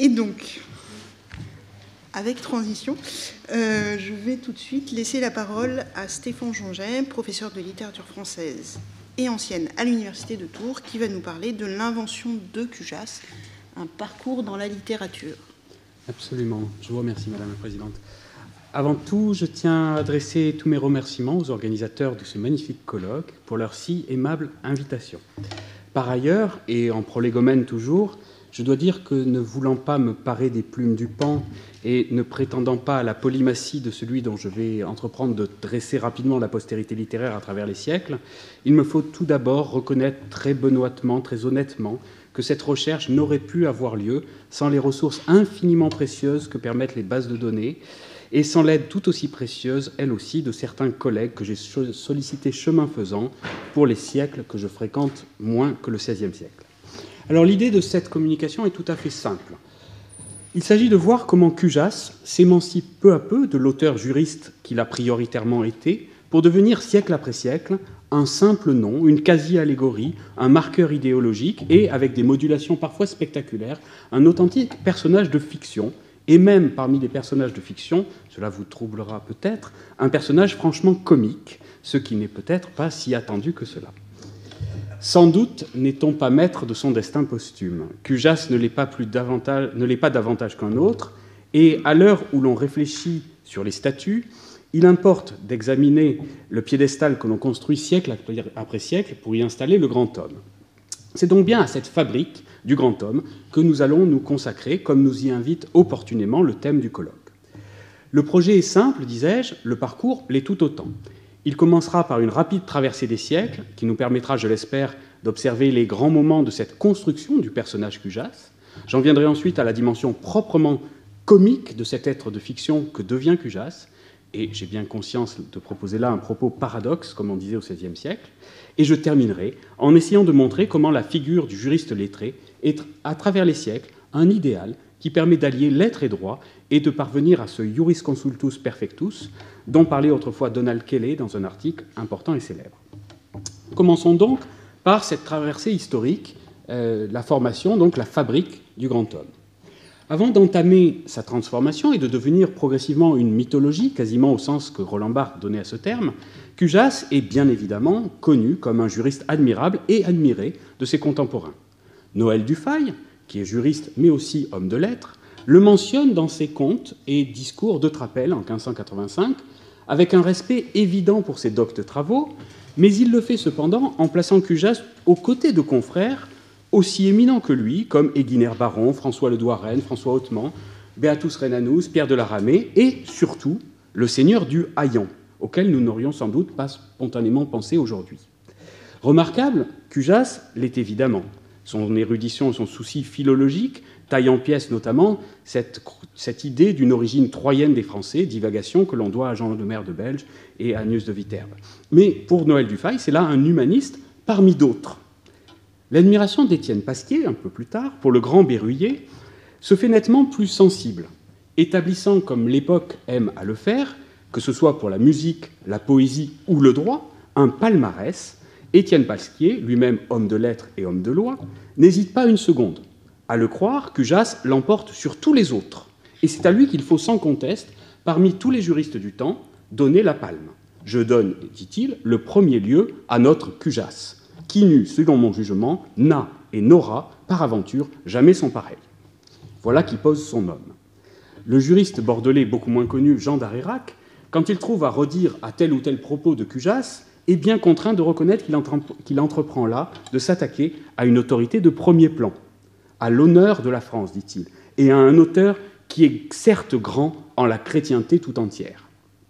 Et donc, avec transition, je vais tout de suite laisser la parole à Stéphane Jonget, professeur de littérature française et ancienne à l'Université de Tours, qui va nous parler de l'invention de Cujas, un parcours dans la littérature. Absolument. Je vous remercie, Madame la Présidente. Avant tout, je tiens à adresser tous mes remerciements aux organisateurs de ce magnifique colloque pour leur si aimable invitation. Par ailleurs, et en prolégomène toujours, je dois dire que ne voulant pas me parer des plumes du Pan et ne prétendant pas à la polymatie de celui dont je vais entreprendre de dresser rapidement la postérité littéraire à travers les siècles, il me faut tout d'abord reconnaître très benoîtement, très honnêtement, que cette recherche n'aurait pu avoir lieu sans les ressources infiniment précieuses que permettent les bases de données et sans l'aide tout aussi précieuse, elle aussi, de certains collègues que j'ai sollicités chemin faisant pour les siècles que je fréquente moins que le XVIe siècle. Alors l'idée de cette communication est tout à fait simple. Il s'agit de voir comment Cujas s'émancipe peu à peu de l'auteur juriste qu'il a prioritairement été pour devenir, siècle après siècle, un simple nom, une quasi-allégorie, un marqueur idéologique et, avec des modulations parfois spectaculaires, un authentique personnage de fiction, et même parmi les personnages de fiction, cela vous troublera peut-être, un personnage franchement comique, ce qui n'est peut-être pas si attendu que cela. Sans doute n'est-on pas maître de son destin posthume. Cujas ne l'est pas davantage qu'un autre, et à l'heure où l'on réfléchit sur les statuts, il importe d'examiner le piédestal que l'on construit siècle après siècle pour y installer le grand homme. C'est donc bien à cette fabrique du grand homme que nous allons nous consacrer, comme nous y invite opportunément le thème du colloque. Le projet est simple, disais-je, le parcours l'est tout autant. Il commencera par une rapide traversée des siècles, qui nous permettra, je l'espère, d'observer les grands moments de cette construction du personnage Cujas. J'en viendrai ensuite à la dimension proprement comique de cet être de fiction que devient Cujas, et j'ai bien conscience de proposer là un propos paradoxe, comme on disait au XVIe siècle, et je terminerai en essayant de montrer comment la figure du juriste lettré est, à travers les siècles, un idéal qui permet d'allier lettres et droit et de parvenir à ce juris consultus perfectus dont parlait autrefois Donald Kelley dans un article important et célèbre. Commençons donc par cette traversée historique, la formation, donc la fabrique du grand homme. Avant d'entamer sa transformation et de devenir progressivement une mythologie, quasiment au sens que Roland Barthes donnait à ce terme, Cujas est bien évidemment connu comme un juriste admirable et admiré de ses contemporains. Noël Dufay, qui est juriste mais aussi homme de lettres, le mentionne dans ses contes et discours de Trapel en 1585, avec un respect évident pour ses doctes travaux, mais il le fait cependant en plaçant Cujas aux côtés de confrères aussi éminents que lui, comme Eguinère Baron, François Le Douarenne, François Hautement, Beatus Rhénanous, Pierre de la Ramée, et surtout le seigneur du Haillan, auquel nous n'aurions sans doute pas spontanément pensé aujourd'hui. Remarquable, Cujas l'est évidemment. Son érudition, son souci philologique taille en pièces notamment cette idée d'une origine troyenne des Français, divagation que l'on doit à Jean de Maire de Belge et à Agnès de Viterbe. Mais pour Noël Dufay, c'est là un humaniste parmi d'autres. L'admiration d'Étienne Pasquier, un peu plus tard, pour le grand Berruyer, se fait nettement plus sensible, établissant, comme l'époque aime à le faire, que ce soit pour la musique, la poésie ou le droit, un palmarès. Étienne Pasquier, lui-même homme de lettres et homme de loi, n'hésite pas une seconde. À le croire, Cujas l'emporte sur tous les autres. Et c'est à lui qu'il faut sans conteste, parmi tous les juristes du temps, donner la palme. Je donne, dit-il, le premier lieu à notre Cujas, qui n'eut, selon mon jugement, n'a et n'aura, par aventure, jamais son pareil. Voilà qui pose son homme. Le juriste bordelais beaucoup moins connu, Jean d'Arérac, quand il trouve à redire à tel ou tel propos de Cujas, est bien contraint de reconnaître qu'il entreprend là de s'attaquer à une autorité de premier plan, à l'honneur de la France, dit-il, et à un auteur qui est certes grand en la chrétienté tout entière.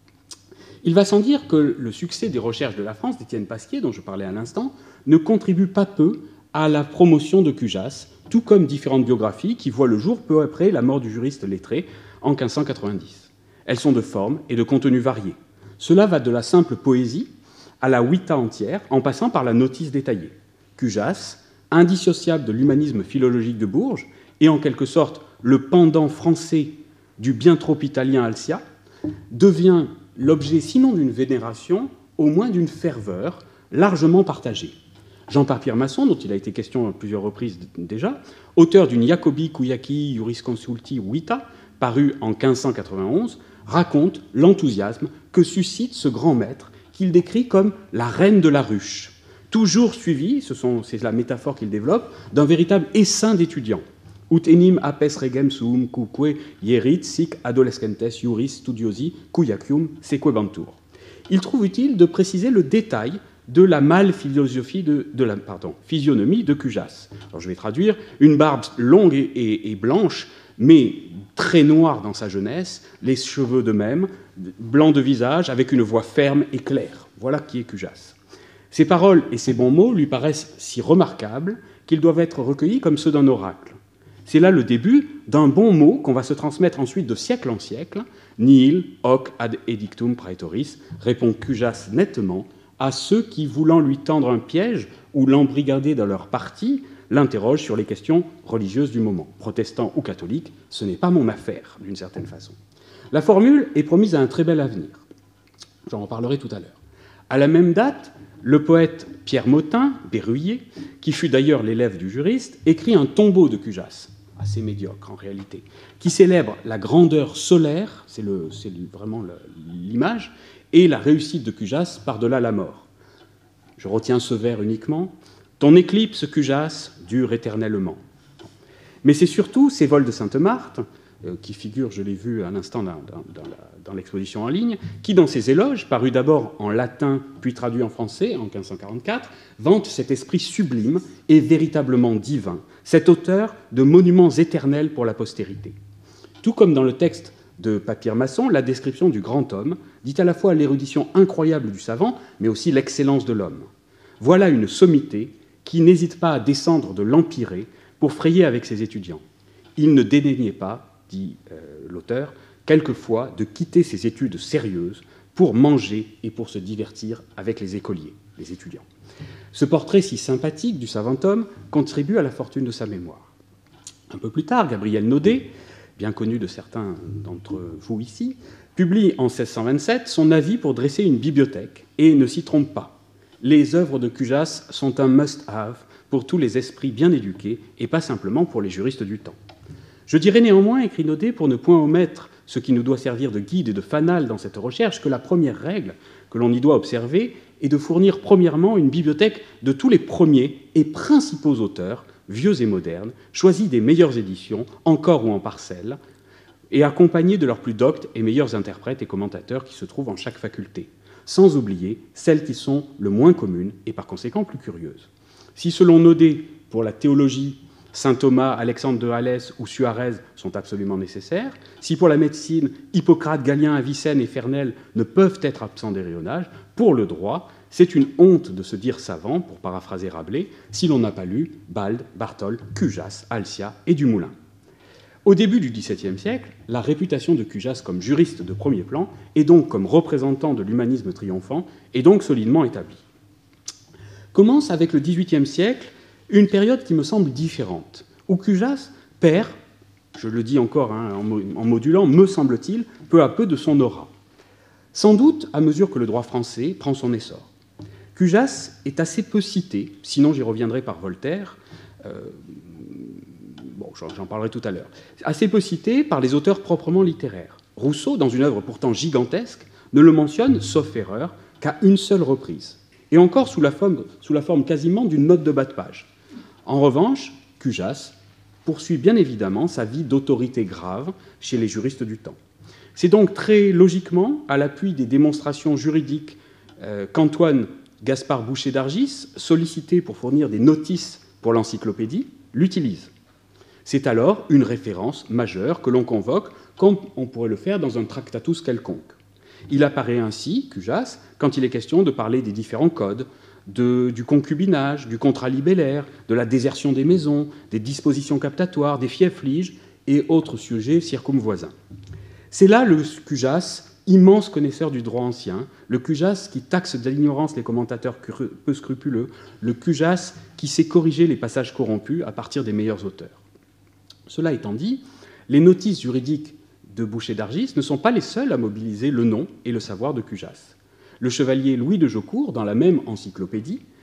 Il va sans dire que le succès des recherches de la France d'Étienne Pasquier, dont je parlais à l'instant, ne contribue pas peu à la promotion de Cujas, tout comme différentes biographies qui voient le jour peu après la mort du juriste lettré en 1590. Elles sont de forme et de contenu variés. Cela va de la simple poésie à la Vita entière, en passant par la notice détaillée. Cujas, indissociable de l'humanisme philologique de Bourges, et en quelque sorte le pendant français du bien trop italien Alcia, devient l'objet sinon d'une vénération, au moins d'une ferveur largement partagée. Jean Papir-Masson, dont il a été question à plusieurs reprises déjà, auteur d'une Jacobi Kuyaki Jurisconsulti Vita, paru en 1591, raconte l'enthousiasme que suscite ce grand maître qu'il décrit comme la reine de la ruche, toujours suivi, c'est la métaphore qu'il développe, d'un véritable essaim d'étudiants. Ut enim apes regem suum cuque hierit sic adolescentes iuris studiosi cuiacium sequebantur. Il trouve utile de préciser le détail de la physionomie de Cujas. Alors je vais traduire: une barbe longue et blanche, mais très noire dans sa jeunesse, les cheveux de même, blanc de visage, avec une voix ferme et claire. Voilà qui est Cujas. Ces paroles et ces bons mots lui paraissent si remarquables qu'ils doivent être recueillis comme ceux d'un oracle. C'est là le début d'un bon mot qu'on va se transmettre ensuite de siècle en siècle. Nihil hoc ad edictum praetoris, répond Cujas nettement à ceux qui, voulant lui tendre un piège ou l'embrigader dans leur parti, l'interrogent sur les questions religieuses du moment. Protestant ou catholique, ce n'est pas mon affaire, d'une certaine façon. La formule est promise à un très bel avenir. J'en reparlerai tout à l'heure. À la même date, le poète Pierre Motin, berruyer, qui fut d'ailleurs l'élève du juriste, écrit un tombeau de Cujas, assez médiocre en réalité, qui célèbre la grandeur solaire, c'est vraiment l'image, et la réussite de Cujas par-delà la mort. Je retiens ce vers uniquement. Ton éclipse, Cujas, dure éternellement. Mais c'est surtout ces vols de Sainte-Marthe, qui figurent, je l'ai vu à l'instant dans l'exposition en ligne, qui, dans ses éloges, parus d'abord en latin puis traduits en français en 1544, vantent cet esprit sublime et véritablement divin, cet auteur de monuments éternels pour la postérité. Tout comme dans le texte de Papir-Masson, la description du grand homme dit à la fois l'érudition incroyable du savant, mais aussi l'excellence de l'homme. Voilà une sommité qui n'hésite pas à descendre de l'empyrée pour frayer avec ses étudiants. Il ne dédaignait pas, dit l'auteur, quelquefois de quitter ses études sérieuses pour manger et pour se divertir avec les écoliers, les étudiants. Ce portrait si sympathique du savant homme contribue à la fortune de sa mémoire. Un peu plus tard, Gabriel Naudet, bien connu de certains d'entre vous ici, publie en 1627 son avis pour dresser une bibliothèque et ne s'y trompe pas. Les œuvres de Cujas sont un must-have pour tous les esprits bien éduqués et pas simplement pour les juristes du temps. Je dirais néanmoins, écrit Naudet, pour ne point omettre ce qui nous doit servir de guide et de fanal dans cette recherche, que la première règle que l'on y doit observer est de fournir premièrement une bibliothèque de tous les premiers et principaux auteurs, vieux et modernes, choisis des meilleures éditions, en corps ou en parcelles, et accompagnés de leurs plus doctes et meilleurs interprètes et commentateurs qui se trouvent en chaque faculté, sans oublier celles qui sont le moins communes et par conséquent plus curieuses. Si selon Naudet, pour la théologie, saint Thomas, Alexandre de Halès ou Suarez sont absolument nécessaires, si pour la médecine, Hippocrate, Galien, Avicenne et Fernel ne peuvent être absents des rayonnages, pour le droit, c'est une honte de se dire savant, pour paraphraser Rabelais, si l'on n'a pas lu Bald, Barthold, Cujas, Alcia et Dumoulin. Au début du XVIIe siècle, la réputation de Cujas comme juriste de premier plan et donc comme représentant de l'humanisme triomphant est donc solidement établie. Commence avec le XVIIIe siècle une période qui me semble différente, où Cujas perd, je le dis encore en modulant, me semble-t-il, peu à peu de son aura. Sans doute à mesure que le droit français prend son essor. Cujas est assez peu cité, sinon j'y reviendrai par Voltaire, j'en parlerai tout à l'heure, assez peu cité par les auteurs proprement littéraires. Rousseau, dans une œuvre pourtant gigantesque, ne le mentionne, sauf erreur, qu'à une seule reprise, et encore sous la forme quasiment d'une note de bas de page. En revanche, Cujas poursuit bien évidemment sa vie d'autorité grave chez les juristes du temps. C'est donc très logiquement, à l'appui des démonstrations juridiques qu'Antoine Gaspard Boucher d'Argis, sollicité pour fournir des notices pour l'encyclopédie, l'utilise. C'est alors une référence majeure que l'on convoque, comme on pourrait le faire dans un tractatus quelconque. Il apparaît ainsi, Cujas, quand il est question de parler des différents codes, du concubinage, du contrat libellaire, de la désertion des maisons, des dispositions captatoires, des fiefs liges et autres sujets circumvoisins. C'est là le Cujas, immense connaisseur du droit ancien, le Cujas qui taxe de l'ignorance les commentateurs peu scrupuleux, le Cujas qui sait corriger les passages corrompus à partir des meilleurs auteurs. Cela étant dit, les notices juridiques de Boucher d'Argis ne sont pas les seuls à mobiliser le nom et le savoir de Cujas. Le chevalier Louis de Jaucourt, dans la même encyclopédie,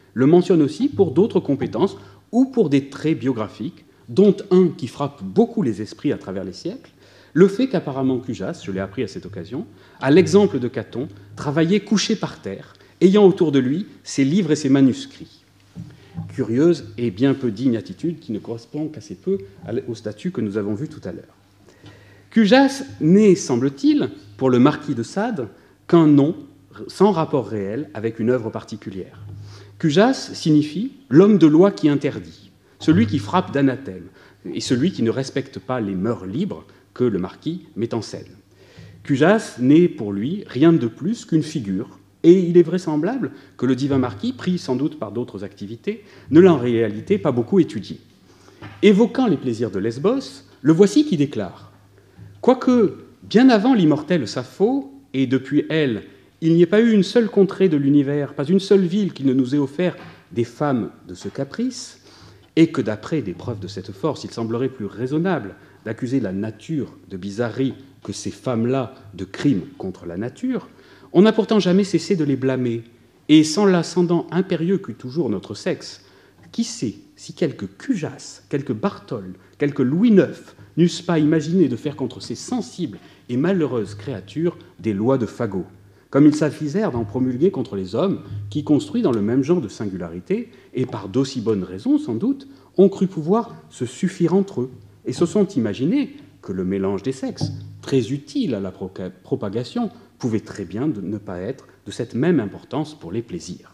le mentionne aussi pour d'autres compétences ou pour des traits biographiques, dont un qui frappe beaucoup les esprits à travers les siècles, le fait qu'apparemment Cujas, je l'ai appris à cette occasion, à l'exemple de Caton, travaillait couché par terre, ayant autour de lui ses livres et ses manuscrits. Curieuse et bien peu digne attitude qui ne correspond qu'assez peu au statut que nous avons vu tout à l'heure. Cujas n'est, semble-t-il, pour le marquis de Sade, qu'un nom sans rapport réel avec une œuvre particulière. Cujas signifie l'homme de loi qui interdit, celui qui frappe d'anathème et celui qui ne respecte pas les mœurs libres que le marquis met en scène. Cujas n'est pour lui rien de plus qu'une figure, et il est vraisemblable que le divin marquis, pris sans doute par d'autres activités, ne l'a en réalité pas beaucoup étudié. Évoquant les plaisirs de Lesbos, le voici qui déclare « Quoique, bien avant l'immortelle Sappho, et depuis elle, il n'y ait pas eu une seule contrée de l'univers, pas une seule ville qui ne nous ait offert des femmes de ce caprice, et que d'après des preuves de cette force, il semblerait plus raisonnable d'accuser la nature de bizarrerie que ces femmes-là de crimes contre la nature, on n'a pourtant jamais cessé de les blâmer, et sans l'ascendant impérieux qu'eut toujours notre sexe, qui sait si quelques Cujas, quelques Bartholde, quelques Louis IX n'eussent pas imaginé de faire contre ces sensibles et malheureuses créatures des lois de fagot, comme ils s'avisèrent d'en promulguer contre les hommes qui, construits dans le même genre de singularité, et par d'aussi bonnes raisons sans doute, ont cru pouvoir se suffire entre eux, et se sont imaginés que le mélange des sexes, très utile à la propagation, pouvait très bien ne pas être de cette même importance pour les plaisirs.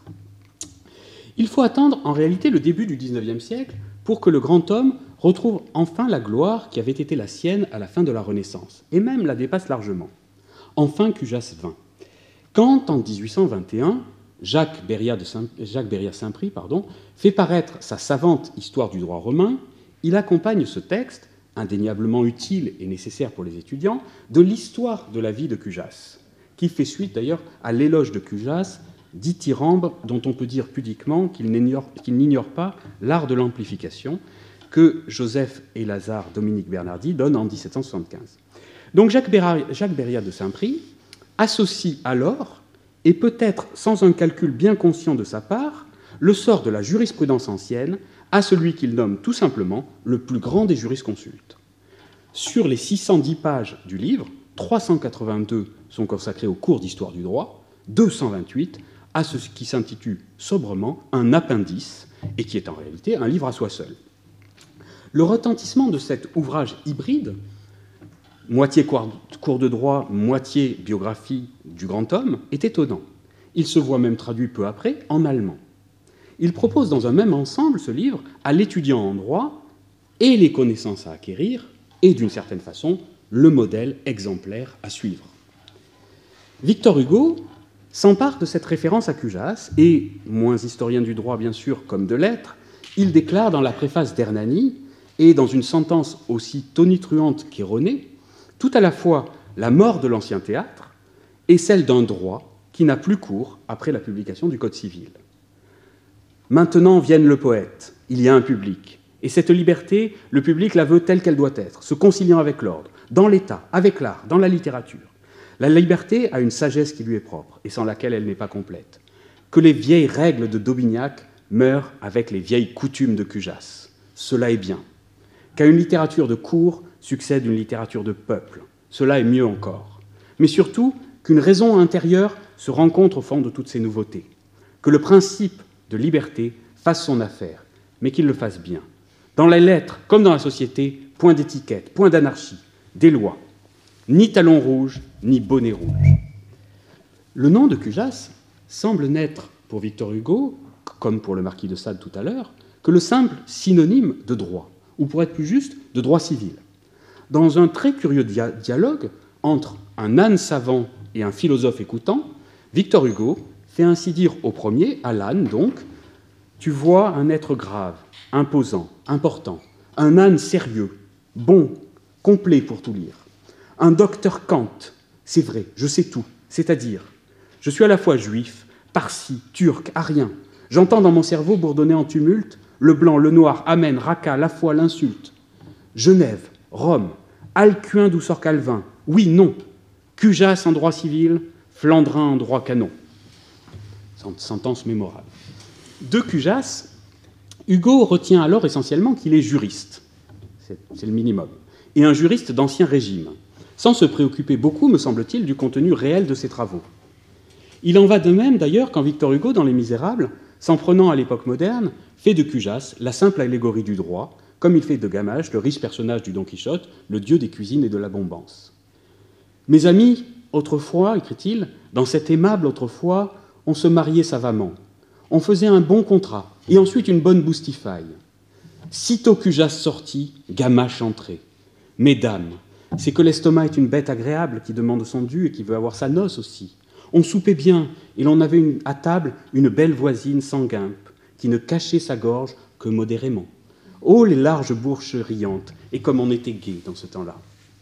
Il faut attendre en réalité le début du XIXe siècle pour que le grand homme retrouve enfin la gloire qui avait été la sienne à la fin de la Renaissance, et même la dépasse largement. Enfin Cujas vint. Quand, en 1821, Jacques Berryer-Saint-Prix fait paraître sa savante Histoire du droit romain, il accompagne ce texte, indéniablement utile et nécessaire pour les étudiants, de l'histoire de la vie de Cujas, qui fait suite d'ailleurs à l'éloge de Cujas, dithyrambe dont on peut dire pudiquement qu'il n'ignore pas l'art de l'amplification que Joseph et Lazare Dominique Bernardi donnent en 1775. Donc Jacques Berryer de Saint-Prix associe alors, et peut-être sans un calcul bien conscient de sa part, le sort de la jurisprudence ancienne à celui qu'il nomme tout simplement le plus grand des jurisconsultes. Sur les 610 pages du livre, 382 sont consacrés aux cours d'histoire du droit, 228 à ce qui s'intitule sobrement un appendice, et qui est en réalité un livre à soi seul. Le retentissement de cet ouvrage hybride, moitié cours de droit, moitié biographie du grand homme, est étonnant. Il se voit même traduit peu après en allemand. Il propose dans un même ensemble, ce livre, à l'étudiant en droit et les connaissances à acquérir, et d'une certaine façon, le modèle exemplaire à suivre. Victor Hugo s'empare de cette référence à Cujas, et, moins historien du droit bien sûr comme de lettres, il déclare dans la préface d'Hernani, et dans une sentence aussi tonitruante qu'erronée, tout à la fois la mort de l'ancien théâtre et celle d'un droit qui n'a plus cours après la publication du Code civil. Maintenant vienne le poète, il y a un public, et cette liberté, le public la veut telle qu'elle doit être, se conciliant avec l'ordre, dans l'État, avec l'art, dans la littérature. La liberté a une sagesse qui lui est propre, et sans laquelle elle n'est pas complète. Que les vieilles règles de d'Aubignac meurent avec les vieilles coutumes de Cujas. Cela est bien. Qu'à une littérature de cour succède une littérature de peuple. Cela est mieux encore. Mais surtout, qu'une raison intérieure se rencontre au fond de toutes ces nouveautés. Que le principe de liberté fasse son affaire, mais qu'il le fasse bien. Dans les lettres, comme dans la société, point d'étiquette, point d'anarchie, des lois. Ni talons rouges, ni bonnet rouge. Le nom de Cujas semble n'être, pour Victor Hugo, comme pour le marquis de Sade tout à l'heure, que le simple synonyme de droit, ou pour être plus juste, de droit civil. Dans un très curieux dialogue entre un âne savant et un philosophe écoutant, Victor Hugo fait ainsi dire au premier, à l'âne donc, « Tu vois un être grave, imposant, important, un âne sérieux, bon, complet pour tout lire. Un docteur Kant, c'est vrai, je sais tout, c'est-à-dire, je suis à la fois juif, parsi, turc, arien. J'entends dans mon cerveau bourdonner en tumulte le blanc, le noir, amen, raka, la foi, l'insulte. Genève, Rome, Alcuin d'où sort Calvin, oui, non, Cujas en droit civil, Flandrin en droit canon. Sentence mémorable. De Cujas, Hugo retient alors essentiellement qu'il est juriste, c'est le minimum, et un juriste d'Ancien Régime, sans se préoccuper beaucoup, me semble-t-il, du contenu réel de ses travaux. Il en va de même, d'ailleurs, quand Victor Hugo, dans Les Misérables, s'en prenant à l'époque moderne, fait de Cujas la simple allégorie du droit, comme il fait de Gamache le riche personnage du Don Quichotte, le dieu des cuisines et de l'abondance. Mes amis, autrefois, écrit-il, dans cet aimable autrefois, on se mariait savamment, on faisait un bon contrat, et ensuite une bonne boustifaille. Sitôt Cujas sortit, Gamache entrait. Mesdames, c'est que l'estomac est une bête agréable qui demande son dû et qui veut avoir sa noce aussi. On soupait bien, et l'on avait à table une belle voisine sans guimpe, qui ne cachait sa gorge que modérément. Oh, les larges bourses riantes, et comme on était gai dans ce temps-là.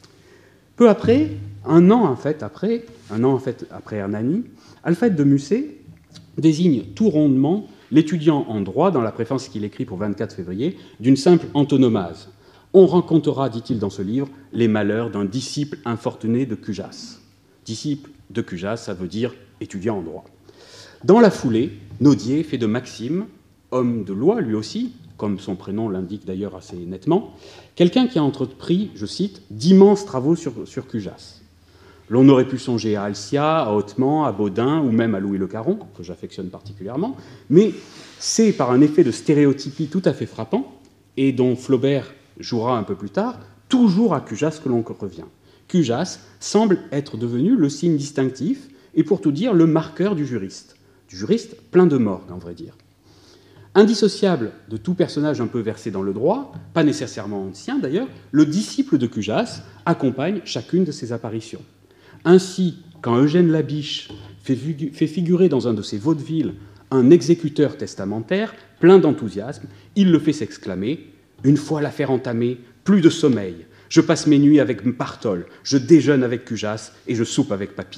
Peu après, un an après Hernani, Alphète de Musset désigne tout rondement l'étudiant en droit, dans la préface qu'il écrit pour 24 février, d'une simple antonomase. On racontera, dit-il dans ce livre, les malheurs d'un disciple infortuné de Cujas. Disciple de Cujas, ça veut dire étudiant en droit. Dans la foulée, Nodier fait de Maxime, homme de loi lui aussi, comme son prénom l'indique d'ailleurs assez nettement, quelqu'un qui a entrepris, je cite, d'immenses travaux sur Cujas. L'on aurait pu songer à Alcia, à Hautement, à Baudin ou même à Louis Le Caron, que j'affectionne particulièrement, mais c'est par un effet de stéréotypie tout à fait frappant, et dont Flaubert jouera un peu plus tard, toujours à Cujas que l'on revient. Cujas semble être devenu le signe distinctif et pour tout dire le marqueur du juriste plein de morgue, en vrai dire. Indissociable de tout personnage un peu versé dans le droit, pas nécessairement ancien d'ailleurs, le disciple de Cujas accompagne chacune de ses apparitions. Ainsi, quand Eugène Labiche fait figurer dans un de ses vaudevilles un exécuteur testamentaire, plein d'enthousiasme, il le fait s'exclamer « Une fois l'affaire entamée, plus de sommeil. Je passe mes nuits avec Bartol, je déjeune avec Cujas et je soupe avec Papinien. »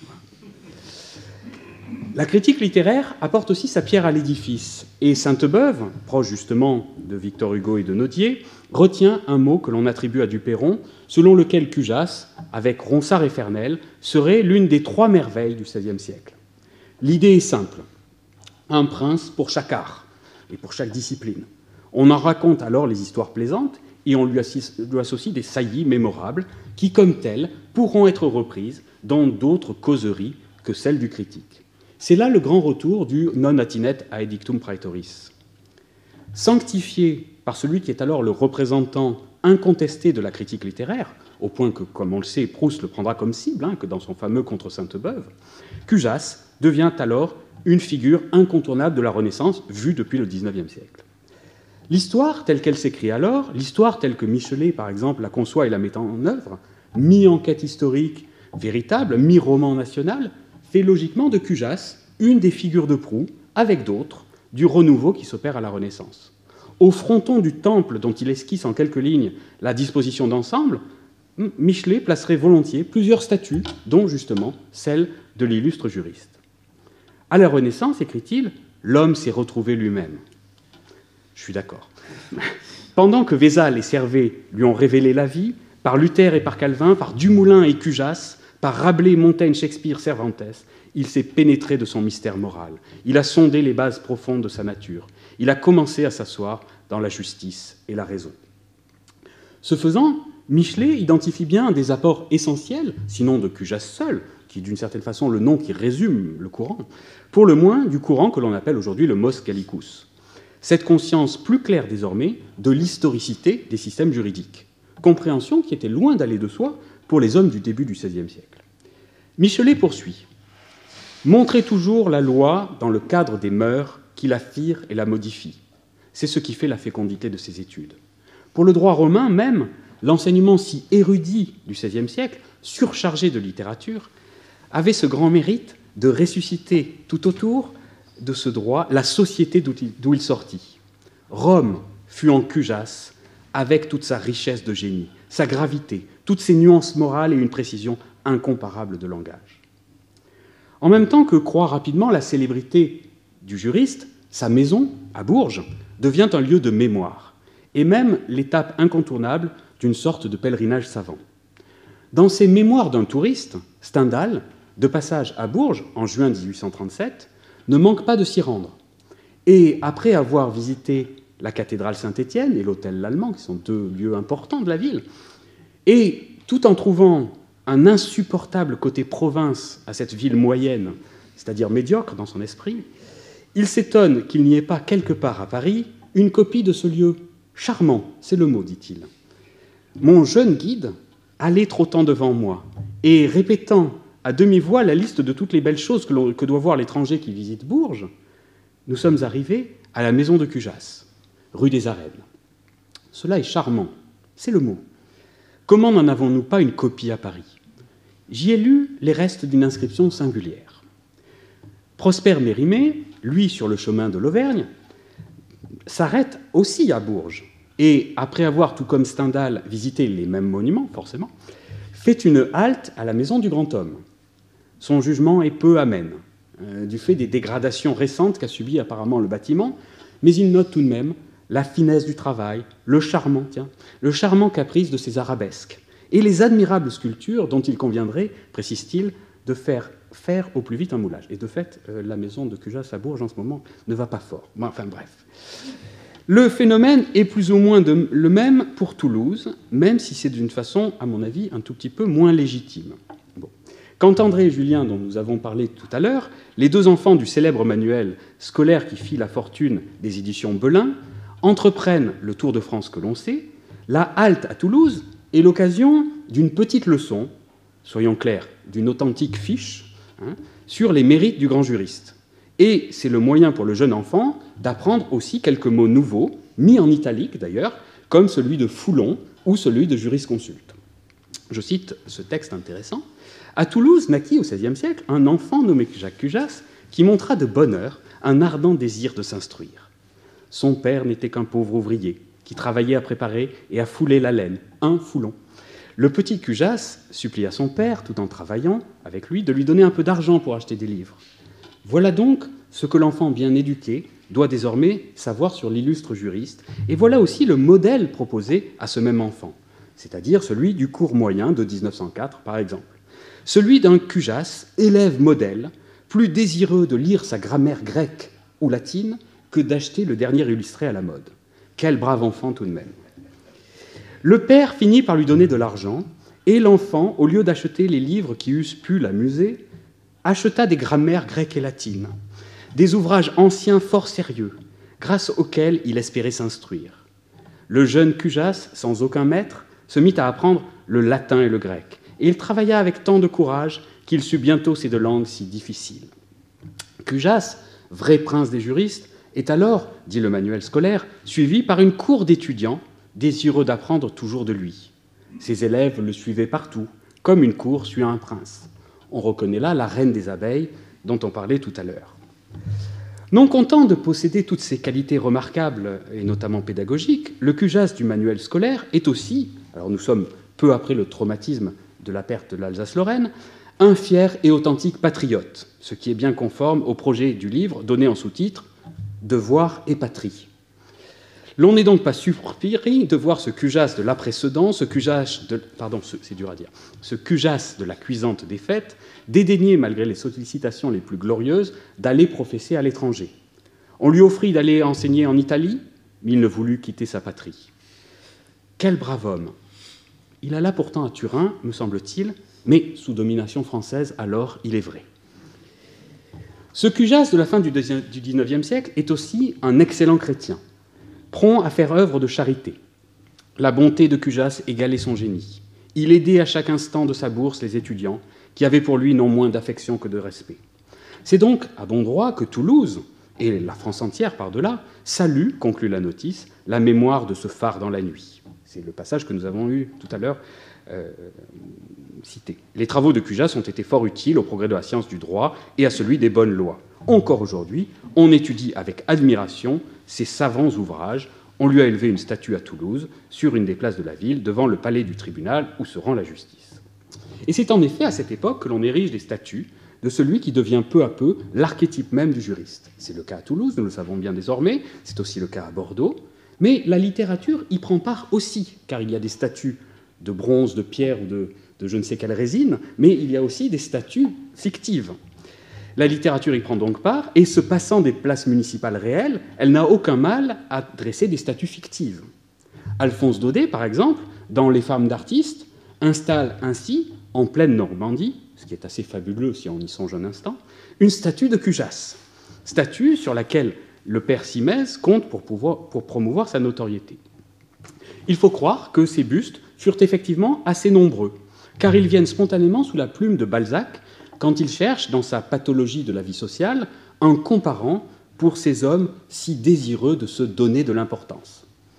La critique littéraire apporte aussi sa pierre à l'édifice, et Sainte-Beuve, proche justement de Victor Hugo et de Nodier, retient un mot que l'on attribue à Duperron, selon lequel Cujas, avec Ronsard et Fernel, serait l'une des 3 merveilles du XVIe siècle. L'idée est simple, un prince pour chaque art et pour chaque discipline. On en raconte alors les histoires plaisantes, et on lui associe des saillies mémorables qui, comme telles, pourront être reprises dans d'autres causeries que celles du critique. C'est là le grand retour du non attinet aedictum praetoris. Sanctifié par celui qui est alors le représentant incontesté de la critique littéraire, au point que, comme on le sait, Proust le prendra comme cible, que dans son fameux Contre Sainte-Beuve, Cujas devient alors une figure incontournable de la Renaissance, vue depuis le XIXe siècle. L'histoire telle qu'elle s'écrit alors, l'histoire telle que Michelet, par exemple, la conçoit et la met en œuvre, mi-enquête historique véritable, mi-roman national, fait logiquement de Cujas une des figures de proue, avec d'autres, du renouveau qui s'opère à la Renaissance. Au fronton du temple dont il esquisse en quelques lignes la disposition d'ensemble, Michelet placerait volontiers plusieurs statues, dont justement celle de l'illustre juriste. À la Renaissance, écrit-il, l'homme s'est retrouvé lui-même. Je suis d'accord. Pendant que Vézal et Servet lui ont révélé la vie, par Luther et par Calvin, par Dumoulin et Cujas, par Rabelais, Montaigne, Shakespeare, Cervantes, il s'est pénétré de son mystère moral. Il a sondé les bases profondes de sa nature. Il a commencé à s'asseoir dans la justice et la raison. Ce faisant, Michelet identifie bien des apports essentiels, sinon de Cujas seul, qui est d'une certaine façon le nom qui résume le courant, pour le moins du courant que l'on appelle aujourd'hui le mos gallicus. Cette conscience plus claire désormais de l'historicité des systèmes juridiques, compréhension qui était loin d'aller de soi pour les hommes du début du XVIe siècle. Michelet poursuit. Montrer toujours la loi dans le cadre des mœurs qui la firent et la modifient. C'est ce qui fait la fécondité de ses études. Pour le droit romain même, l'enseignement si érudit du XVIe siècle, surchargé de littérature, avait ce grand mérite de ressusciter tout autour de ce droit la société d'où il sortit. Rome fut en Cujas avec toute sa richesse de génie, sa gravité, toutes ses nuances morales et une précision incomparable de langage. En même temps que croît rapidement la célébrité du juriste, sa maison, à Bourges, devient un lieu de mémoire, et même l'étape incontournable d'une sorte de pèlerinage savant. Dans ses Mémoires d'un touriste, Stendhal, de passage à Bourges en juin 1837, ne manque pas de s'y rendre. Et après avoir visité la cathédrale Saint-Étienne et l'hôtel L'Allemand, qui sont deux lieux importants de la ville, et tout en trouvant un insupportable côté province à cette ville moyenne, c'est-à-dire médiocre dans son esprit, il s'étonne qu'il n'y ait pas quelque part à Paris une copie de ce lieu charmant, c'est le mot, dit-il. Mon jeune guide allait trottant devant moi et répétant à demi-voix la liste de toutes les belles choses que doit voir l'étranger qui visite Bourges, nous sommes arrivés à la maison de Cujas, rue des Arènes. Cela est charmant, c'est le mot. Comment n'en avons-nous pas une copie à Paris? J'y ai lu les restes d'une inscription singulière. Prosper Mérimée, lui sur le chemin de l'Auvergne, s'arrête aussi à Bourges et, après avoir, tout comme Stendhal, visité les mêmes monuments, forcément, fait une halte à la maison du grand homme. Son jugement est peu amène, du fait des dégradations récentes qu'a subi apparemment le bâtiment, mais il note tout de même la finesse du travail, le charmant caprice de ses arabesques, et les admirables sculptures dont il conviendrait, précise-t-il, de faire au plus vite un moulage. Et de fait, la maison de Cujas à Bourges en ce moment ne va pas fort. Enfin bref. Le phénomène est plus ou moins le même pour Toulouse, même si c'est d'une façon, à mon avis, un tout petit peu moins légitime. Bon. Quand André et Julien, dont nous avons parlé tout à l'heure, les deux enfants du célèbre manuel scolaire qui fit la fortune des éditions Belin, entreprennent le Tour de France que l'on sait, la halte à Toulouse est l'occasion d'une petite leçon, soyons clairs, d'une authentique fiche, sur les mérites du grand juriste. Et c'est le moyen pour le jeune enfant d'apprendre aussi quelques mots nouveaux, mis en italique d'ailleurs, comme celui de Foulon ou celui de jurisconsulte. Je cite ce texte intéressant. « À Toulouse naquit au XVIe siècle un enfant nommé Jacques Cujas qui montra de bonne heure un ardent désir de s'instruire. Son père n'était qu'un pauvre ouvrier qui travaillait à préparer et à fouler la laine, un foulon. Le petit Cujas supplia son père, tout en travaillant avec lui, de lui donner un peu d'argent pour acheter des livres. Voilà donc ce que l'enfant bien éduqué doit désormais savoir sur l'illustre juriste, et voilà aussi le modèle proposé à ce même enfant, c'est-à-dire celui du cours moyen de 1904, par exemple. Celui d'un Cujas, élève modèle, plus désireux de lire sa grammaire grecque ou latine que d'acheter le dernier illustré à la mode. Quel brave enfant tout de même. Le père finit par lui donner de l'argent, et l'enfant, au lieu d'acheter les livres qui eussent pu l'amuser, acheta des grammaires grecques et latines, des ouvrages anciens fort sérieux, grâce auxquels il espérait s'instruire. Le jeune Cujas, sans aucun maître, se mit à apprendre le latin et le grec, et il travailla avec tant de courage qu'il sut bientôt ces deux langues si difficiles. Cujas, vrai prince des juristes, est alors, dit le manuel scolaire, suivi par une cour d'étudiants désireux d'apprendre toujours de lui. Ses élèves le suivaient partout, comme une cour suit un prince. On reconnaît là la reine des abeilles dont on parlait tout à l'heure. Non content de posséder toutes ces qualités remarquables, et notamment pédagogiques, le Cujas du manuel scolaire est aussi, alors nous sommes peu après le traumatisme de la perte de l'Alsace-Lorraine, un fier et authentique patriote, ce qui est bien conforme au projet du livre donné en sous-titre « Devoir et patrie ». L'on n'est donc pas surpris de voir ce Cujas de l'après-Sedan, ce Cujas de la cuisante des fêtes, dédaigner, malgré les sollicitations les plus glorieuses, d'aller professer à l'étranger. On lui offrit d'aller enseigner en Italie, mais il ne voulut quitter sa patrie. Quel brave homme! Il alla pourtant à Turin, me semble-t-il, mais sous domination française, alors il est vrai. Ce Cujas de la fin du XIXe siècle est aussi un excellent chrétien, prompt à faire œuvre de charité. La bonté de Cujas égalait son génie. Il aidait à chaque instant de sa bourse les étudiants, qui avaient pour lui non moins d'affection que de respect. C'est donc à bon droit que Toulouse, et la France entière par-delà, salue, conclut la notice, la mémoire de ce phare dans la nuit. C'est le passage que nous avons eu tout à l'heure cité. Les travaux de Cujas ont été fort utiles au progrès de la science du droit et à celui des bonnes lois. Encore aujourd'hui, on étudie avec admiration ces savants ouvrages. On lui a élevé une statue à Toulouse, sur une des places de la ville, devant le palais du tribunal où se rend la justice. Et c'est en effet à cette époque que l'on érige des statues de celui qui devient peu à peu l'archétype même du juriste. C'est le cas à Toulouse, nous le savons bien désormais, c'est aussi le cas à Bordeaux, mais la littérature y prend part aussi, car il y a des statues de bronze, de pierre ou de je ne sais quelle résine, mais il y a aussi des statues fictives. La littérature y prend donc part, et se passant des places municipales réelles, elle n'a aucun mal à dresser des statues fictives. Alphonse Daudet, par exemple, dans Les femmes d'artistes, installe ainsi, en pleine Normandie, ce qui est assez fabuleux si on y songe un instant, une statue de Cujas, statue sur laquelle le père Simès compte pour promouvoir sa notoriété. Il faut croire que ces bustes furent effectivement assez nombreux, car ils viennent spontanément sous la plume de Balzac quand il cherche, dans sa pathologie de la vie sociale, un comparant pour ces hommes si désireux de se donner de l'importance.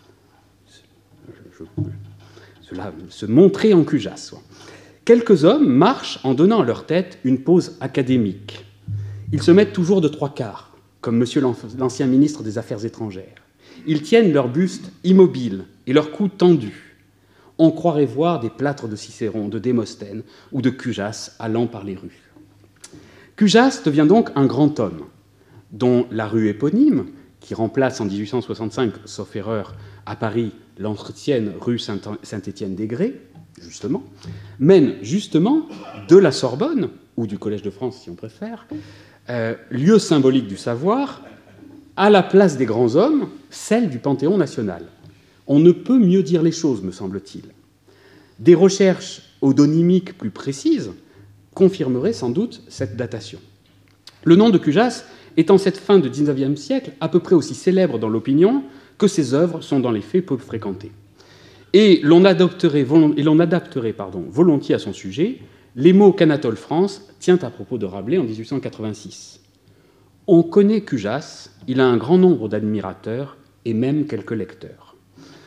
Cela se montrer en Cujas. Quelques hommes marchent en donnant à leur tête une pose académique. Ils se mettent toujours de trois quarts, comme monsieur l'ancien ministre des Affaires étrangères. Ils tiennent leur buste immobile et leur cou tendu. On croirait voir des plâtres de Cicéron, de Démosthène ou de Cujas allant par les rues. Cujas devient donc un grand homme, dont la rue éponyme, qui remplace en 1865, sauf erreur, à Paris, l'ancienne rue Saint-Étienne-des-Grès, justement, mène justement de la Sorbonne, ou du Collège de France si on préfère, lieu symbolique du savoir, à la place des grands hommes, celle du Panthéon national. On ne peut mieux dire les choses, me semble-t-il. Des recherches odonymiques plus précises confirmeraient sans doute cette datation. Le nom de Cujas est en cette fin de XIXe siècle à peu près aussi célèbre dans l'opinion que ses œuvres sont dans les faits peu fréquentées. Et l'on adapterait volontiers à son sujet les mots qu'Anatole France tient à propos de Rabelais en 1886. On connaît Cujas, il a un grand nombre d'admirateurs et même quelques lecteurs.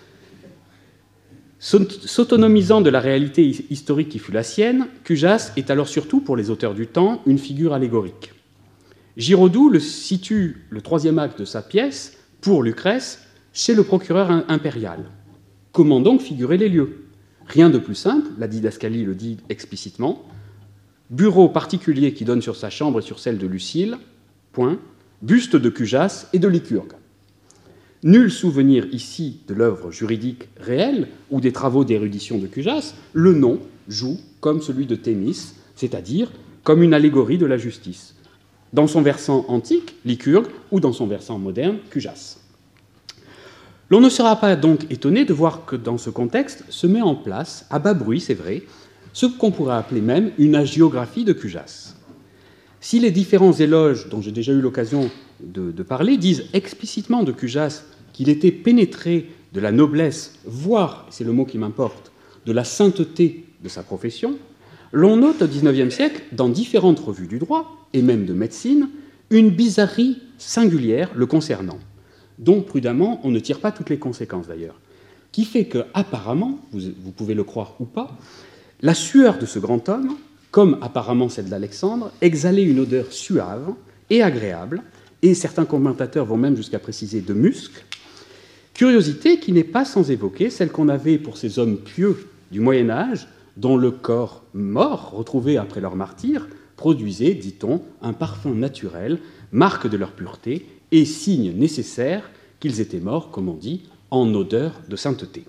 S'autonomisant de la réalité historique qui fut la sienne, Cujas est alors surtout, pour les auteurs du temps, une figure allégorique. Giraudoux le situe, le troisième acte de sa pièce, pour Lucrèce, chez le procureur impérial. Comment donc figurer les lieux? Rien de plus simple, la didascalie le dit explicitement. Bureau particulier qui donne sur sa chambre et sur celle de Lucile, point, buste de Cujas et de Lycurgue. Nul souvenir ici de l'œuvre juridique réelle ou des travaux d'érudition de Cujas, le nom joue comme celui de Thémis, c'est-à-dire comme une allégorie de la justice. Dans son versant antique, Lycurgue, ou dans son versant moderne, Cujas. L'on ne sera pas donc étonné de voir que dans ce contexte se met en place, à bas bruit c'est vrai, ce qu'on pourrait appeler même une hagiographie de Cujas. Si les différents éloges dont j'ai déjà eu l'occasion de parler disent explicitement de Cujas qu'il était pénétré de la noblesse, voire, c'est le mot qui m'importe, de la sainteté de sa profession, l'on note au XIXe siècle, dans différentes revues du droit, et même de médecine, une bizarrerie singulière le concernant, dont prudemment on ne tire pas toutes les conséquences d'ailleurs, qui fait que, apparemment, vous pouvez le croire ou pas, la sueur de ce grand homme, comme apparemment celle d'Alexandre, exhalait une odeur suave et agréable, et certains commentateurs vont même jusqu'à préciser de musc, curiosité qui n'est pas sans évoquer celle qu'on avait pour ces hommes pieux du Moyen-Âge, dont le corps mort, retrouvé après leur martyre, produisait, dit-on, un parfum naturel, marque de leur pureté et signe nécessaire qu'ils étaient morts, comme on dit, en odeur de sainteté.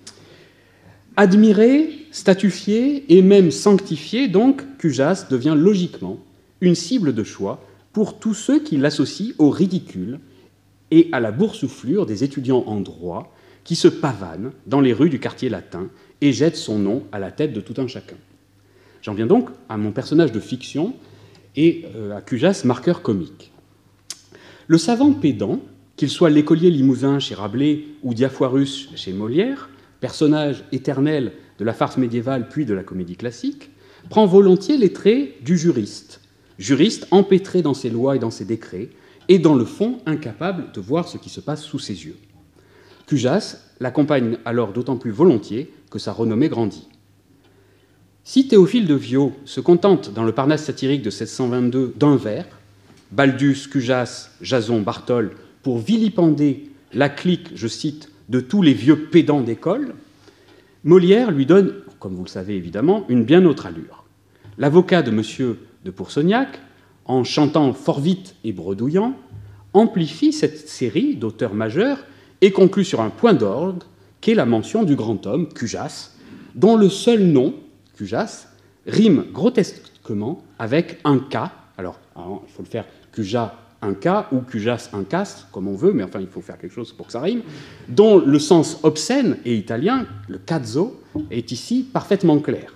Admiré, statufié et même sanctifié, donc, Cujas devient logiquement une cible de choix pour tous ceux qui l'associent au ridicule et à la boursouflure des étudiants en droit qui se pavanent dans les rues du quartier latin et jettent son nom à la tête de tout un chacun. J'en viens donc à mon personnage de fiction et à Cujas, marqueur comique. Le savant pédant, qu'il soit l'écolier limousin chez Rabelais ou Diafoirus chez Molière, personnage éternel de la farce médiévale puis de la comédie classique, prend volontiers les traits du juriste empêtré dans ses lois et dans ses décrets, et dans le fond incapable de voir ce qui se passe sous ses yeux. Cujas l'accompagne alors d'autant plus volontiers que sa renommée grandit. Si Théophile de Viau se contente dans le Parnasse satirique de 1722 d'un vers, Baldus, Cujas, Jason, Bartole, pour vilipender la clique, je cite, de tous les vieux pédants d'école, Molière lui donne, comme vous le savez évidemment, une bien autre allure. L'avocat de M. de Pourceaugnac, en chantant fort vite et bredouillant, amplifie cette série d'auteurs majeurs et conclut sur un point d'orgue qu'est la mention du grand homme, Cujas, dont le seul nom, Cujas, rime grotesquement avec un K, alors Alors, il faut le faire Cujas un cas ou Cujas un cas, comme on veut, mais enfin, il faut faire quelque chose pour que ça rime, dont le sens obscène et italien, le cazzo, est ici parfaitement clair.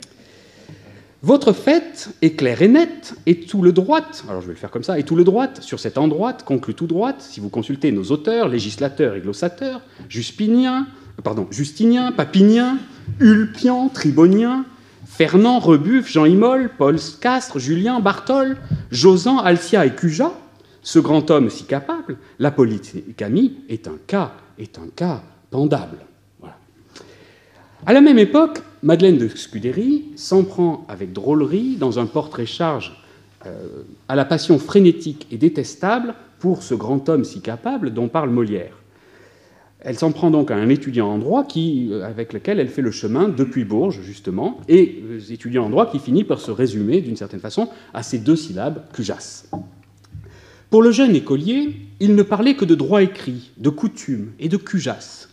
Votre fait est clair et net, et tout le droit, alors je vais le faire comme ça, et tout le droit, sur cet endroit, conclut tout droit, si vous consultez nos auteurs, législateurs et glossateurs, Justinien, Papinien, Ulpian, Tribonien, Fernand, Rebuff, Jean Imol, Paul Castres, Julien, Bartol, Josan, Alcia et Cujas, ce grand homme si capable, la polygamie est un cas pendable. Voilà. À la même époque, Madeleine de Scudéry s'en prend avec drôlerie dans un portrait-charge à la passion frénétique et détestable pour ce grand homme si capable dont parle Molière. Elle s'en prend donc à un étudiant en droit avec lequel elle fait le chemin depuis Bourges, justement, et étudiant en droit qui finit par se résumer, d'une certaine façon, à ces 2 syllabes, Cujas. Pour le jeune écolier, il ne parlait que de droit écrit, de coutume et de Cujas.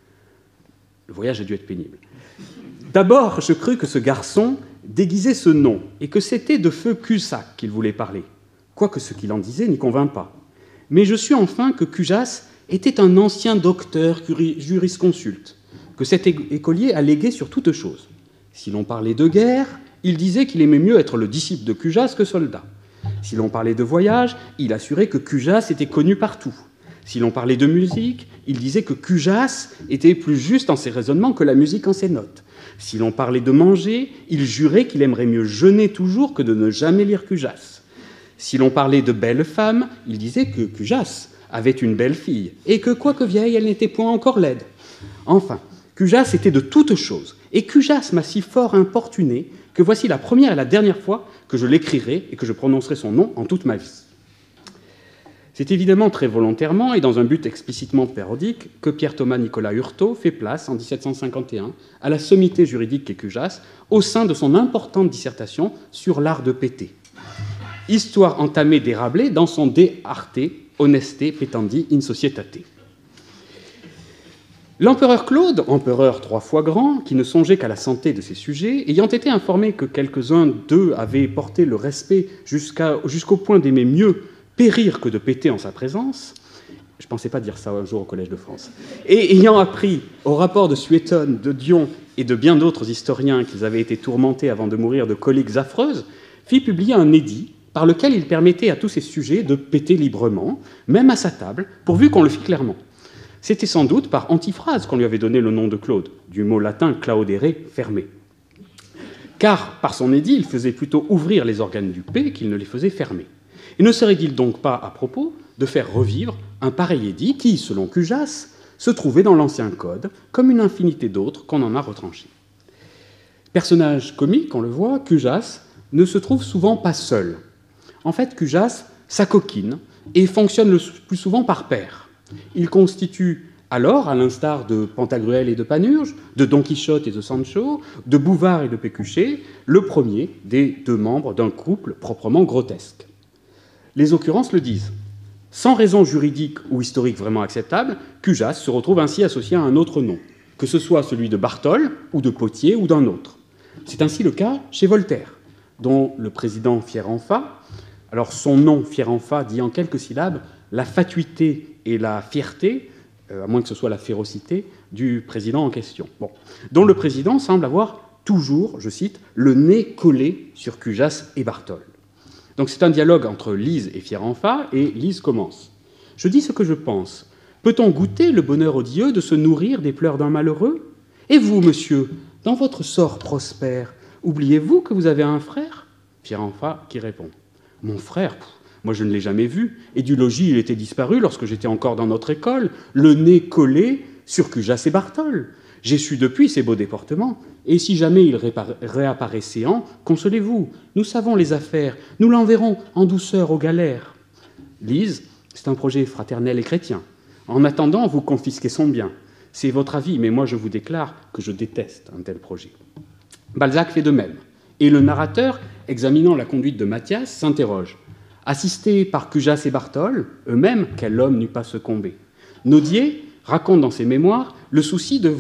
Le voyage a dû être pénible. D'abord, je crus que ce garçon déguisait ce nom, et que c'était de feu Cusack qu'il voulait parler, quoique ce qu'il en disait n'y convint pas. Mais je sus enfin que Cujas était un ancien docteur jurisconsulte, que cet écolier alléguait sur toute chose. Si l'on parlait de guerre, il disait qu'il aimait mieux être le disciple de Cujas que soldat. Si l'on parlait de voyage, il assurait que Cujas était connu partout. Si l'on parlait de musique, il disait que Cujas était plus juste en ses raisonnements que la musique en ses notes. Si l'on parlait de manger, il jurait qu'il aimerait mieux jeûner toujours que de ne jamais lire Cujas. Si l'on parlait de belles femmes, il disait que Cujas avait une belle fille, et que, quoique vieille, elle n'était point encore laide. Enfin, Cujas était de toutes choses, et Cujas m'a si fort importuné que voici la première et la dernière fois que je l'écrirai et que je prononcerai son nom en toute ma vie. C'est évidemment très volontairement et dans un but explicitement parodique que Pierre-Thomas Nicolas Hurtaud fait place, en 1751, à la sommité juridique qu'est Cujas, au sein de son importante dissertation sur l'art de péter. Histoire entamée des Rabelais dans son De Arte Honeste Petendi in Societate. L'empereur Claude, empereur 3 fois grand, qui ne songeait qu'à la santé de ses sujets, ayant été informé que quelques-uns d'eux avaient porté le respect jusqu'au point d'aimer mieux périr que de péter en sa présence, je ne pensais pas dire ça un jour au Collège de France, et ayant appris au rapport de Suétone, de Dion et de bien d'autres historiens qu'ils avaient été tourmentés avant de mourir de coliques affreuses, fit publier un édit par lequel il permettait à tous ces sujets de péter librement, même à sa table, pourvu qu'on le fît clairement. C'était sans doute par antiphrase qu'on lui avait donné le nom de Claude, du mot latin claudere, fermé. Car, par son édit, il faisait plutôt ouvrir les organes du P qu'il ne les faisait fermer. Et ne serait-il donc pas à propos de faire revivre un pareil édit qui, selon Cujas, se trouvait dans l'ancien code, comme une infinité d'autres qu'on en a retranchés. Personnage comique, on le voit, Cujas ne se trouve souvent pas seul. En fait, Cujas s'acoquine et fonctionne le plus souvent par pair. Il constitue alors, à l'instar de Pantagruel et de Panurge, de Don Quichotte et de Sancho, de Bouvard et de Pécuchet, le premier des 2 membres d'un couple proprement grotesque. Les occurrences le disent. Sans raison juridique ou historique vraiment acceptable, Cujas se retrouve ainsi associé à un autre nom, que ce soit celui de Bartol, ou de Potier, ou d'un autre. C'est ainsi le cas chez Voltaire, dont le président Fierenfa, alors son nom Fierenfa dit en quelques syllabes la fatuité et la fierté, à moins que ce soit la férocité, du président en question. Bon. Dont le président semble avoir toujours, je cite, le nez collé sur Cujas et Bartol. Donc c'est un dialogue entre Lise et Fierenfa, et Lise commence. « Je dis ce que je pense. Peut-on goûter le bonheur odieux de se nourrir des pleurs d'un malheureux ? Et vous, monsieur, dans votre sort prospère, oubliez-vous que vous avez un frère ?» Fierenfa qui répond. « Mon frère, moi je ne l'ai jamais vu, et du logis il était disparu lorsque j'étais encore dans notre école, le nez collé sur Cujas et Bartol. J'ai su depuis ses beaux déportements, et si jamais il réapparaît séant, consolez-vous, nous savons les affaires, nous l'enverrons en douceur aux galères. » Lise, c'est un projet fraternel et chrétien. En attendant, vous confisquez son bien. C'est votre avis, mais moi je vous déclare que je déteste un tel projet. Balzac fait de même, et le narrateur, examinant la conduite de Mathias, s'interroge. Assisté par Cujas et Bartol, eux-mêmes, quel homme n'eût pas succombé. Nodier raconte dans ses mémoires le souci de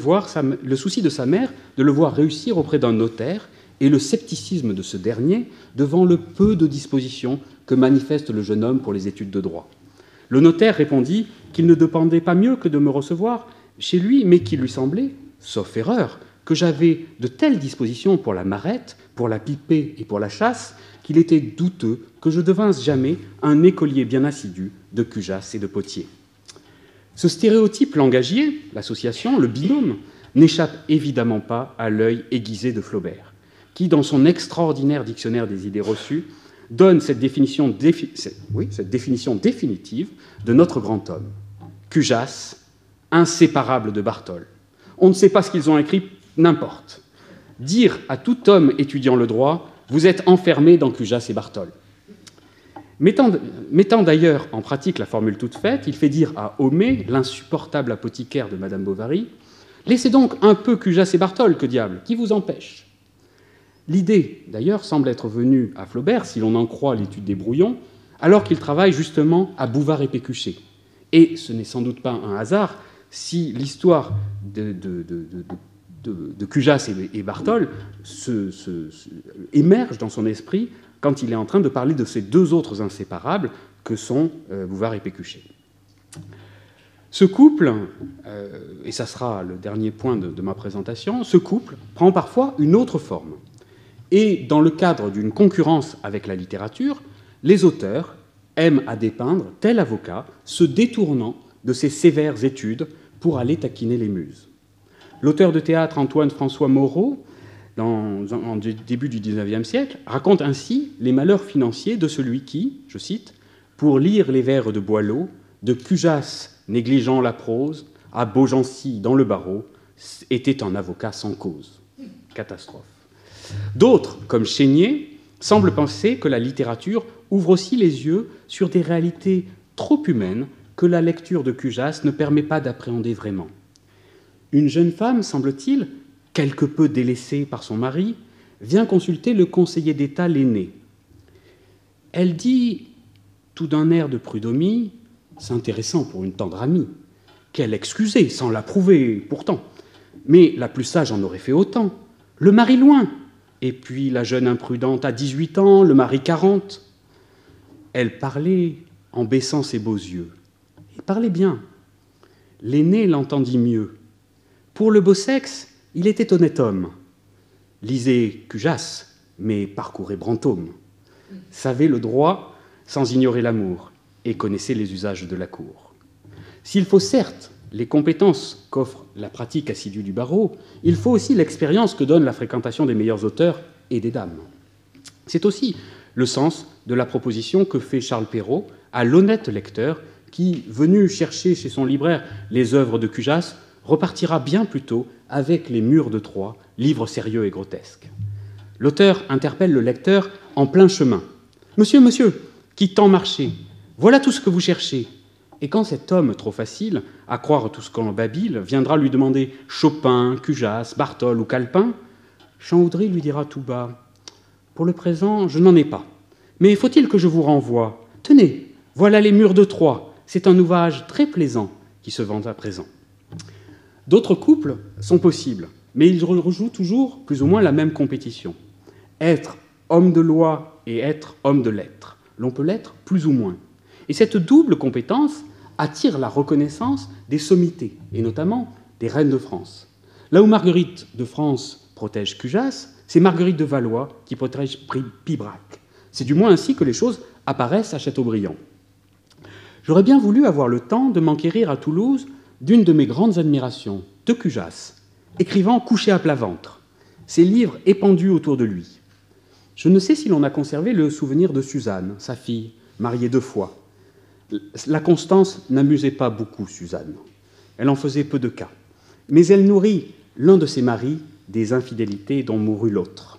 sa mère de le voir réussir auprès d'un notaire et le scepticisme de ce dernier devant le peu de dispositions que manifeste le jeune homme pour les études de droit. Le notaire répondit qu'il ne demandait pas mieux que de me recevoir chez lui, mais qu'il lui semblait, sauf erreur, que j'avais de telles dispositions pour la marette, pour la pipée et pour la chasse, qu'il était douteux que je devinsse jamais un écolier bien assidu de Cujas et de Potier. Ce stéréotype langagier, l'association, le binôme, n'échappe évidemment pas à l'œil aiguisé de Flaubert, qui, dans son extraordinaire dictionnaire des idées reçues, donne cette définition définitive de notre grand homme. Cujas, inséparable de Bartholdi. On ne sait pas ce qu'ils ont écrit, n'importe. Dire à tout homme étudiant le droit, vous êtes enfermé dans Cujas et Bartholdi. Mettant d'ailleurs en pratique la formule toute faite, il fait dire à Homais, l'insupportable apothicaire de Madame Bovary, « Laissez donc un peu Cujas et Bartholdi, que diable, qui vous empêche ?» L'idée, d'ailleurs, semble être venue à Flaubert, si l'on en croit l'étude des brouillons, alors qu'il travaille justement à Bouvard et Pécuchet. Et ce n'est sans doute pas un hasard si l'histoire de Cujas et Bartholdi émerge dans son esprit quand il est en train de parler de ces deux autres inséparables que sont Bouvard et Pécuchet. Ce couple, et ça sera le dernier point de ma présentation, ce couple prend parfois une autre forme. Et dans le cadre d'une concurrence avec la littérature, les auteurs aiment à dépeindre tel avocat se détournant de ses sévères études pour aller taquiner les muses. L'auteur de théâtre Antoine-François Moreau, en début du XIXe siècle, raconte ainsi les malheurs financiers de celui qui, je cite, « pour lire les vers de Boileau, de Cujas négligeant la prose, à Beaugency dans le barreau, était un avocat sans cause. » Catastrophe. D'autres, comme Chénier, semblent penser que la littérature ouvre aussi les yeux sur des réalités trop humaines que la lecture de Cujas ne permet pas d'appréhender vraiment. Une jeune femme, semble-t-il, quelque peu délaissée par son mari, vient consulter le conseiller d'État Lenné. Elle dit, tout d'un air de prud'homie, s'intéressant pour une tendre amie, qu'elle excusait, sans l'approuver pourtant, mais la plus sage en aurait fait autant. Le mari loin, et puis la jeune imprudente a 18 ans, le mari 40. Elle parlait en baissant ses beaux yeux. Et parlait bien. L'aîné l'entendit mieux. Pour le beau sexe, il était honnête homme. Lisait Cujas, mais parcourait Brantôme. Savait le droit sans ignorer l'amour et connaissait les usages de la cour. S'il faut certes les compétences qu'offre la pratique assidue du barreau, il faut aussi l'expérience que donne la fréquentation des meilleurs auteurs et des dames. C'est aussi le sens de la proposition que fait Charles Perrault à l'honnête lecteur qui, venu chercher chez son libraire les œuvres de Cujas, repartira bien plus tôt avec Les Murs de Troie, livre sérieux et grotesque. L'auteur interpelle le lecteur en plein chemin. « Monsieur, monsieur, qui tant marché, voilà tout ce que vous cherchez. » Et quand cet homme, trop facile, à croire tout ce qu'on babille, viendra lui demander Chopin, Cujas, Bartholdi ou Calepin, Champhaudry lui dira tout bas « Pour le présent, je n'en ai pas. Mais faut-il que je vous renvoie ? Tenez, voilà Les Murs de Troie. C'est un ouvrage très plaisant qui se vend à présent. » D'autres couples sont possibles, mais ils rejouent toujours plus ou moins la même compétition. Être homme de loi et être homme de lettres. L'on peut l'être plus ou moins. Et cette double compétence attire la reconnaissance des sommités, et notamment des reines de France. Là où Marguerite de France protège Cujas, c'est Marguerite de Valois qui protège Pibrac. C'est du moins ainsi que les choses apparaissent à Chateaubriand. J'aurais bien voulu avoir le temps de m'enquérir à Toulouse d'une de mes grandes admirations, de Cujas, écrivant couché à plat ventre, ses livres épandus autour de lui. Je ne sais si l'on a conservé le souvenir de Suzanne, sa fille, mariée 2 fois. La constance n'amusait pas beaucoup Suzanne. Elle en faisait peu de cas. Mais elle nourrit l'un de ses maris des infidélités dont mourut l'autre.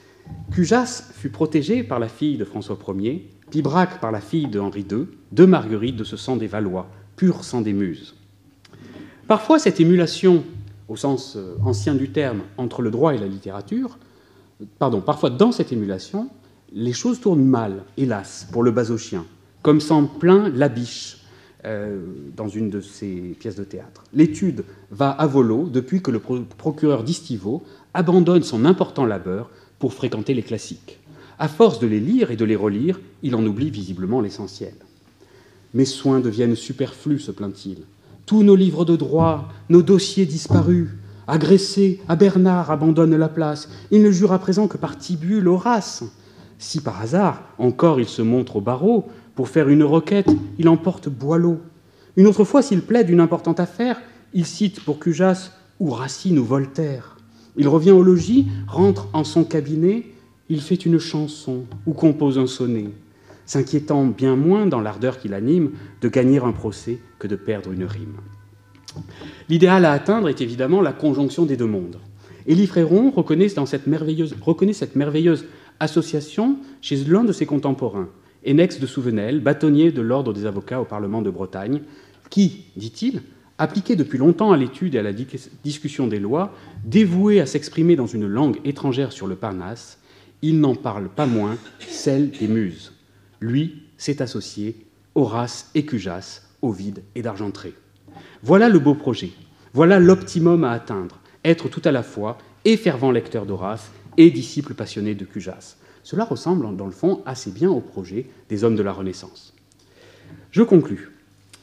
Cujas fut protégé par la fille de François Ier, Pibrac par la fille de Henri II, de Marguerite de ce sang des Valois, pur sang des muses. Parfois, cette émulation, au sens ancien du terme, entre le droit et la littérature, parfois dans cette émulation, les choses tournent mal, hélas, pour le basochien, comme s'en plaint Labiche dans une de ses pièces de théâtre. L'étude va à volo depuis que le procureur d'Istivaux abandonne son important labeur pour fréquenter les classiques. À force de les lire et de les relire, il en oublie visiblement l'essentiel. « Mes soins deviennent superflus, se plaint-il. Tous nos livres de droit, nos dossiers disparus, agressés, à Bernard abandonne la place. Il ne jure à présent que par Tibulle, Horace. Si par hasard, encore il se montre au barreau, pour faire une requête, il emporte Boileau. Une autre fois, s'il plaide une importante affaire, il cite pour Cujas ou Racine ou Voltaire. Il revient au logis, rentre en son cabinet, il fait une chanson ou compose un sonnet, s'inquiétant bien moins dans l'ardeur qui l'anime de gagner un procès que de perdre une rime. L'idéal à atteindre est évidemment la conjonction des deux mondes. Élie Fréron reconnaît cette merveilleuse association chez l'un de ses contemporains, Énex de Souvenel, bâtonnier de l'Ordre des avocats au Parlement de Bretagne, qui, dit-il, appliqué depuis longtemps à l'étude et à la discussion des lois, dévoué à s'exprimer dans une langue étrangère sur le Parnasse, il n'en parle pas moins, celle des muses. Lui s'est associé Horace et Cujas, Ovide et d'Argentré. Voilà le beau projet, voilà l'optimum à atteindre, être tout à la fois et fervent lecteur d'Horace et disciple passionné de Cujas. Cela ressemble, dans le fond, assez bien au projet des hommes de la Renaissance. Je conclus.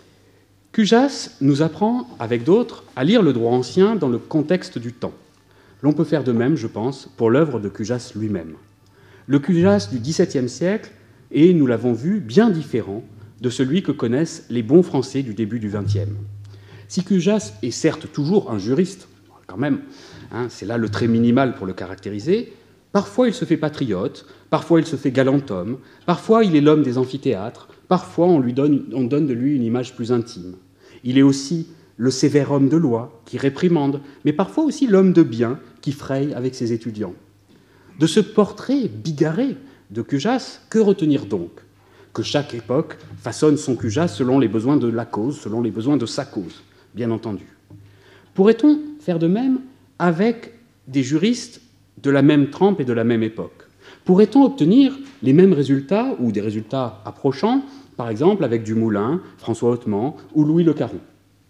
Cujas nous apprend, avec d'autres, à lire le droit ancien dans le contexte du temps. L'on peut faire de même, je pense, pour l'œuvre de Cujas lui-même. Le Cujas du XVIIe siècle est, nous l'avons vu, bien différent de celui que connaissent les bons Français du début du XXe. Si Cujas est certes toujours un juriste, quand même, c'est là le trait minimal pour le caractériser, parfois il se fait patriote, parfois il se fait galant homme, parfois il est l'homme des amphithéâtres, parfois on donne de lui une image plus intime. Il est aussi le sévère homme de loi qui réprimande, mais parfois aussi l'homme de bien qui fraye avec ses étudiants. De ce portrait bigarré de Cujas, que retenir donc ? Que chaque époque façonne son Cujas selon les besoins de la cause, selon les besoins de sa cause, bien entendu. Pourrait-on faire de même avec des juristes de la même trempe et de la même époque ? Pourrait-on obtenir les mêmes résultats ou des résultats approchants, par exemple avec Dumoulin, François Hautement ou Louis Le Caron ?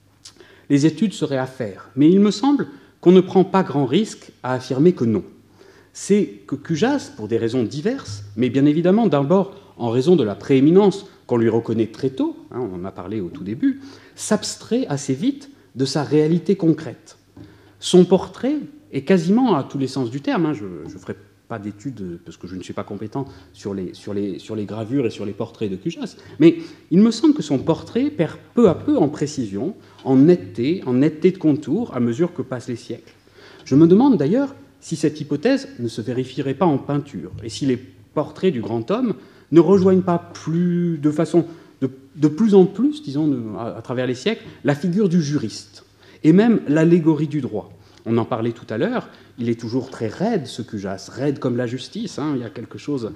Les études seraient à faire, mais il me semble qu'on ne prend pas grand risque à affirmer que non. C'est que Cujas, pour des raisons diverses, mais bien évidemment d'abord en raison de la prééminence qu'on lui reconnaît très tôt, on en a parlé au tout début, s'abstrait assez vite de sa réalité concrète. Son portrait est quasiment, à tous les sens du terme, je ne ferai pas d'études parce que je ne suis pas compétent sur les gravures et sur les portraits de Cujas, mais il me semble que son portrait perd peu à peu en précision, en netteté de contour à mesure que passent les siècles. Je me demande d'ailleurs si cette hypothèse ne se vérifierait pas en peinture, et si les portraits du grand homme ne rejoignent pas de façon de plus en plus, disons, à travers les siècles, la figure du juriste, et même l'allégorie du droit. On en parlait tout à l'heure, il est toujours très raide, ce Cujas, raide comme la justice, il y a quelque chose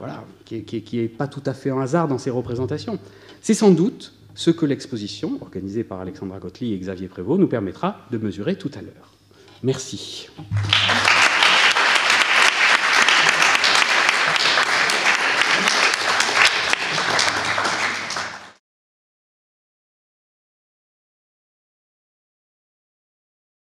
qui n'est pas tout à fait un hasard dans ses représentations. C'est sans doute ce que l'exposition, organisée par Alexandra Gottlieb et Xavier Prévost, nous permettra de mesurer tout à l'heure. Merci.